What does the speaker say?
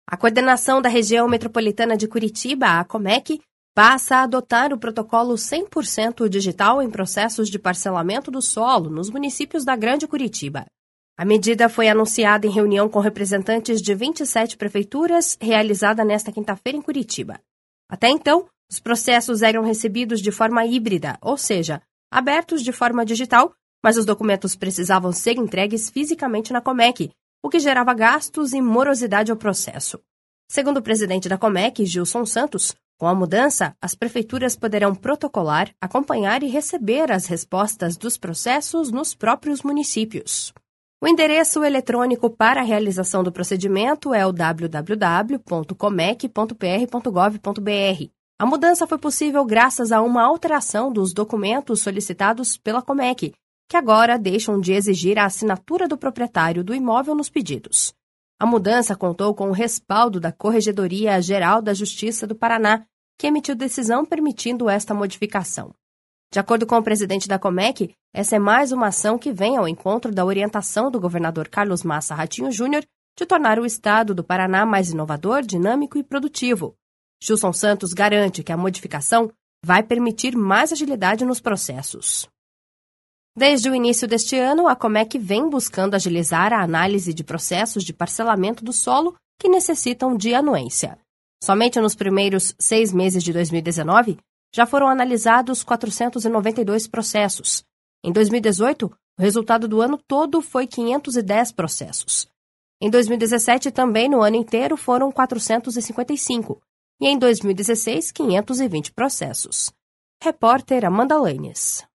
A coordenação da região metropolitana de Curitiba, a Comec, passa a adotar o protocolo 100% digital em processos de parcelamento do solo nos municípios da Grande Curitiba. A medida foi anunciada em reunião com representantes de 27 prefeituras, realizada nesta quinta-feira em Curitiba. Até então, os processos eram recebidos de forma híbrida, ou seja, abertos de forma digital, mas os documentos precisavam ser entregues fisicamente na Comec, o que gerava gastos e morosidade ao processo. Segundo o presidente da Comec, Gilson Santos, com a mudança, as prefeituras poderão protocolar, acompanhar e receber as respostas dos processos nos próprios municípios. O endereço eletrônico para a realização do procedimento é o www.comec.pr.gov.br. A mudança foi possível graças a uma alteração dos documentos solicitados pela Comec, que agora deixam de exigir a assinatura do proprietário do imóvel nos pedidos. A mudança contou com o respaldo da Corregedoria Geral da Justiça do Paraná, que emitiu decisão permitindo esta modificação. De acordo com o presidente da Comec, essa é mais uma ação que vem ao encontro da orientação do governador Carlos Massa Ratinho Júnior de tornar o estado do Paraná mais inovador, dinâmico e produtivo. Gilson Santos garante que a modificação vai permitir mais agilidade nos processos. Desde o início deste ano, a Comec vem buscando agilizar a análise de processos de parcelamento do solo que necessitam de anuência. Somente nos primeiros 6 meses de 2019, já foram analisados 492 processos. Em 2018, o resultado do ano todo foi 510 processos. Em 2017, também no ano inteiro, foram 455. E em 2016, 520 processos. Repórter Amanda Lanes.